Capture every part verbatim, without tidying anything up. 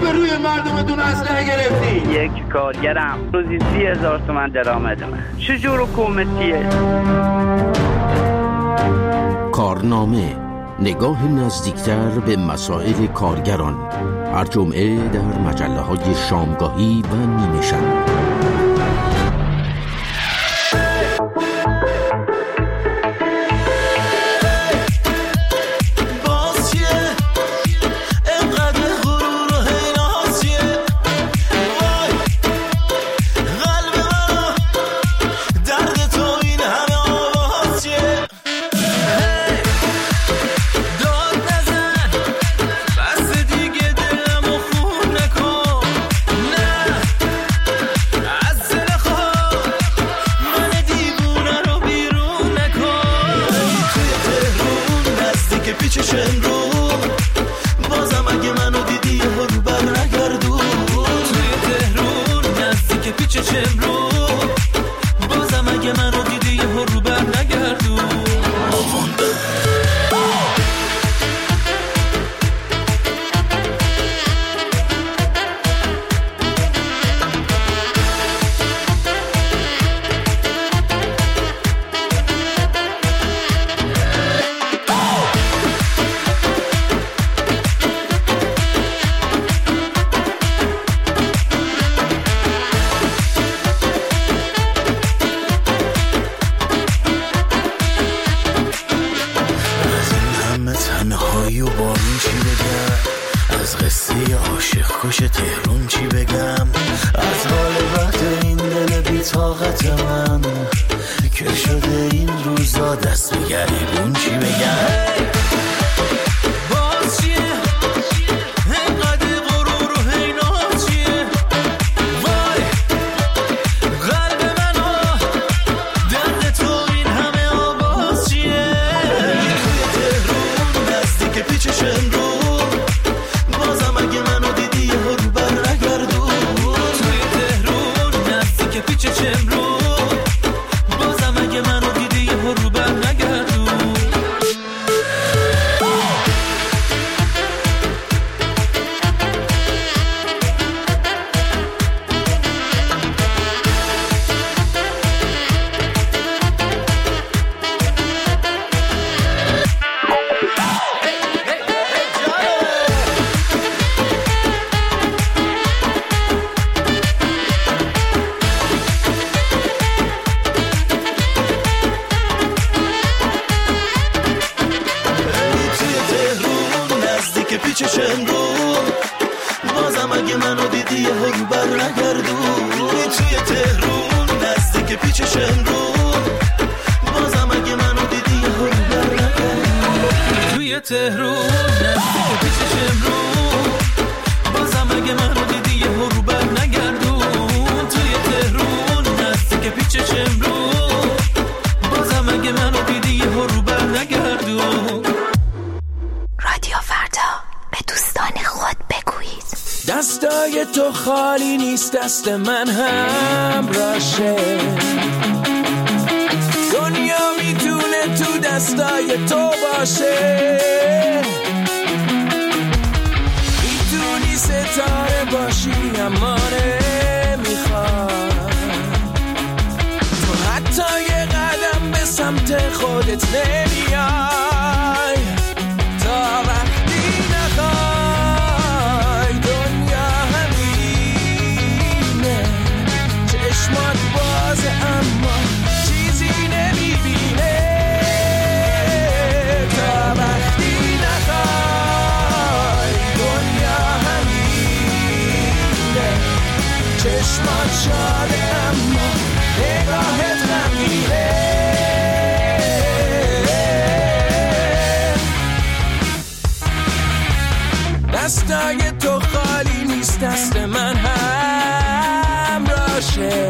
به روی مردمتون اسلحه گرفتی؟ یک کارگرم روزی سی هزار تومن درآمد من. چجور حکومتیه؟ کارنامه، نگاه نزدیکتر به مسائل کارگران، هر جمعه در مجله های شامگاهی و نیمه شب. دستای تو خالی نیست، دست من هم راشه. دنیا میتونه تو دستای تو باشه. میتونی ستاره باشی اما نمیخواد. تو حتی یه قدم به سمت خودت نمیای تا وقتی نخواد. چشمات بازه اما چیزی نمیبینه تا وقتی نخوای. دنیا همینه، چشمات شاده اما نگاهت غمگینه. دستای تو خالی نیست، دست من هم راشه.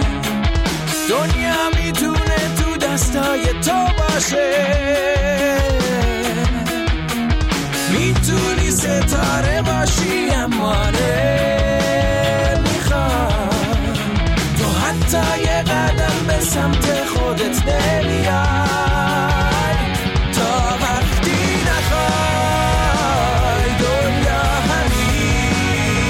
دنیا میتونه تو دستای تو باشه. میتونی ستاره باشی اما نمیخواد. تو حتی یه قدم به سمت خودت نمیای تا وقتی نخوای. دنیا همینه،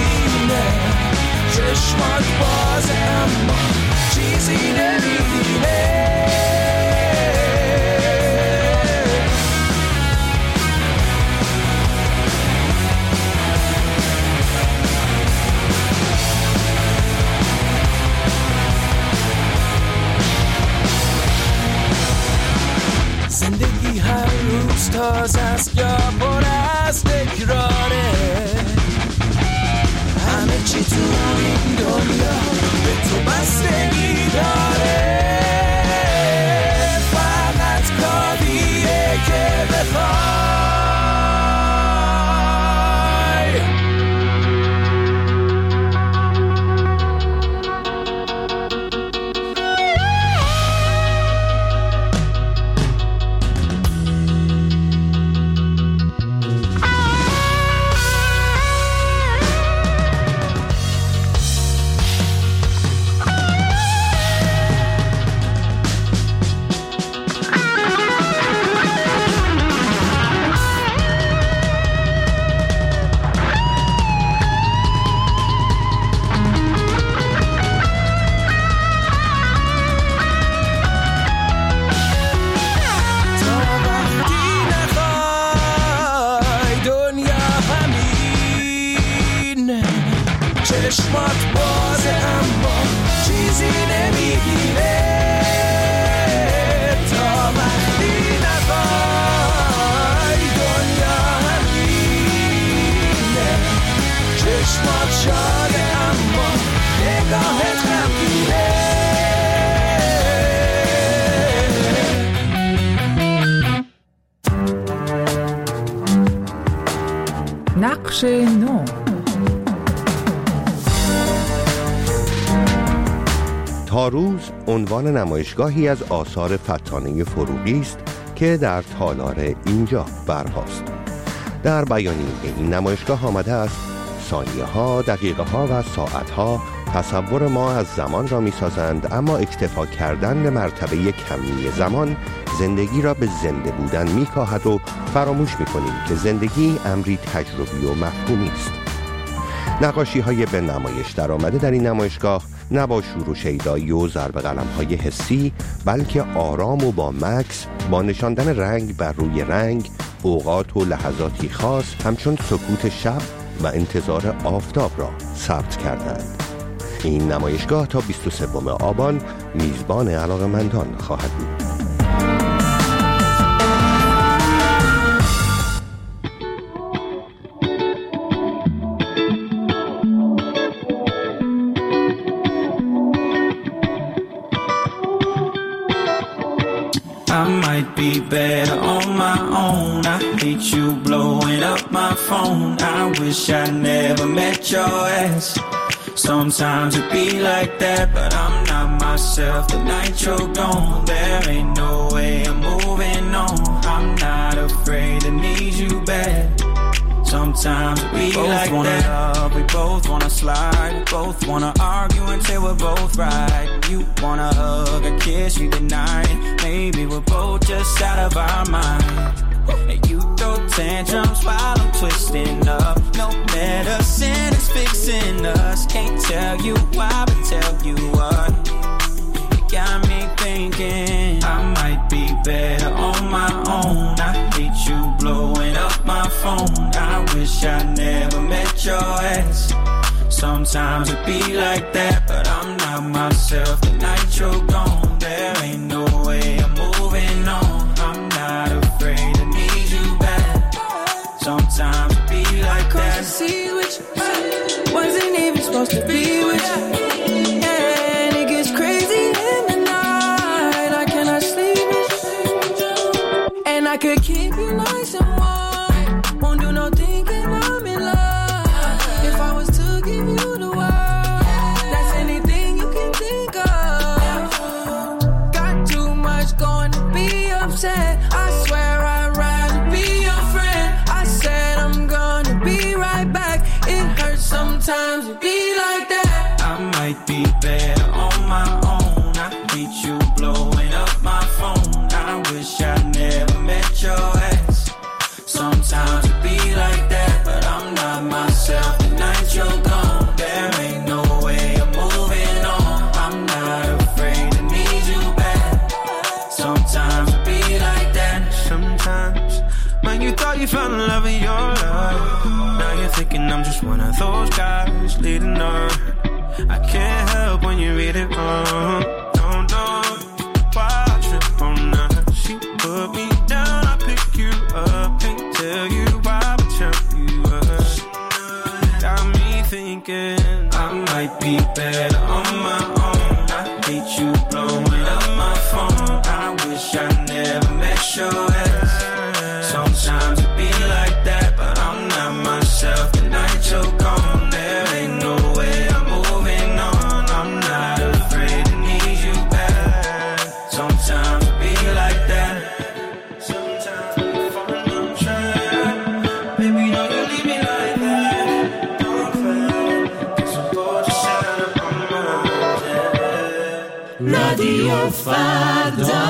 دلش تازه است یا پر از تکراره. همه چی تو این دنیا به تو بستگی داره، فقط کافیه که بخوای. چشمات بازه اما چیزی نمیگیره، تا وقتی نخوای دنیا همینه. چشمات شاده اما نگاهت غمگینه. نقش نو. تاروز عنوان نمایشگاهی از آثار فتانه فروغی است که در تالار اینجا برپاست. در بیانیه این نمایشگاه آمده است ثانیه ها، دقیقه ها و ساعت ها تصور ما از زمان را می سازند، اما اکتفا کردن به مرتبه کمی زمان زندگی را به زنده بودن می کاهد و فراموش می کنیم که زندگی امری تجربی و مفهومی است. نقاشی های به نمایش در آمده در این نمایشگاه نه با شور و شیدایی و ضرب قلم های حسی، بلکه آرام و با مکس، با نشاندن رنگ بر روی رنگ، اوقات و لحظاتی خاص همچون سکوت شب و انتظار آفتاب را ثبت کردند. این نمایشگاه تا بیست و سوم آبان میزبان علاقه‌مندان خواهد بود. I might be better on my own. I hate you blowing up my phone. I wish I never met your ass. Sometimes it be like that, but I'm not myself. The night you're gone, there ain't no way I'm moving on. I'm not afraid to need you back. Sometimes it be like that. We both wanna love, we both wanna slide. We both wanna argue until we're both right. You wanna hug or kiss me goodnight. Maybe we're both just out of our mind. And you throw tantrums while I'm twisting up. No medicine is fixing us. Can't tell you why, but tell you what. You got me thinking I might be better on my own. I hate you blowing up my phone. I wish I never met your ass. Sometimes it be like that, but I'm not myself. The night you're gone, there ain't no way I'm moving on. I'm not afraid to need you back. Sometimes it be like that. Cross the seas with you, wasn't even supposed to be with you. And it gets crazy in the night. I cannot sleep with you. And I could keep you nice and warm. Won't do no thinking I'm in love. If I was to give you the world, that's anything you can think of. Got too much going to be upset. I swear I'd rather be your friend. I said I'm gonna be right back. It hurts sometimes to be like that. I might be better on my own. I hate you blowing up my phone. I wish I never met your ass. Sometimes it be like that, but I'm not myself. The night you're gone, there ain't no way I'm moving on. I'm not afraid to need you back. Sometimes it be like that. Sometimes when you thought you found love in your love, now you're thinking I'm just one of those guys leading on. I can't help when you read it wrong. Don't know why I trip on her. She put me down, I pick you up. be better on my own. I hate you blowing up my phone. I wish I never met your ex. Sometimes it be like that, but I'm not myself the night you're gone. There ain't no way I'm moving on. I'm not afraid to need you back. Sometimes it be like that. Sometimes we fall on track. Baby, don't you leave me like that. Don't cry, 'cause I'm bored to shine up on my head. رادیو فردا.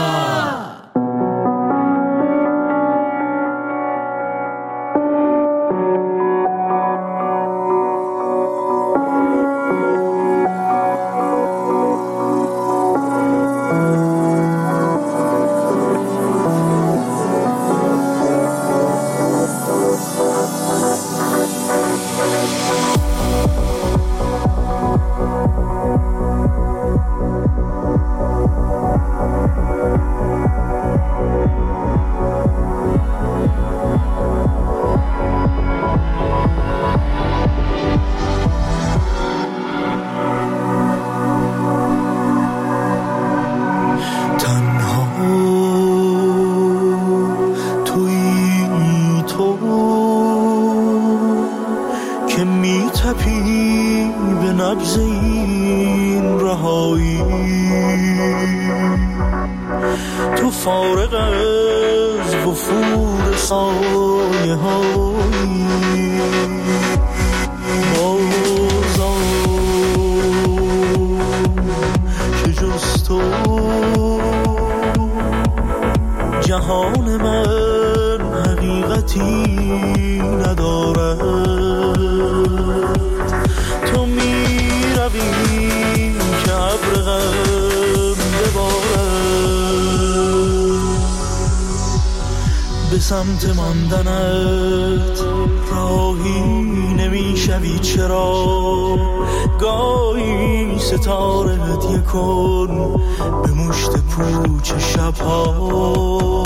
سمت ماندنت راهی نمیشوی چرا گاهی ستاره هدیه کن به مشت پوچ شبها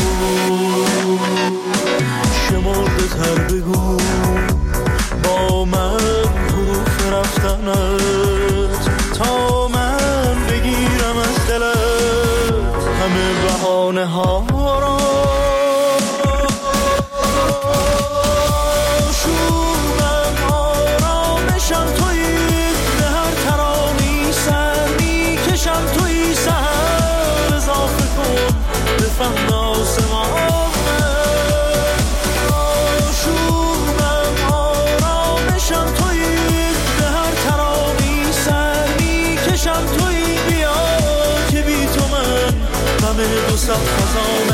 شمرده تر بگو با من حروف رفتنت تا من بگیرم از دلت همه بهانه ها را دو صد خزانه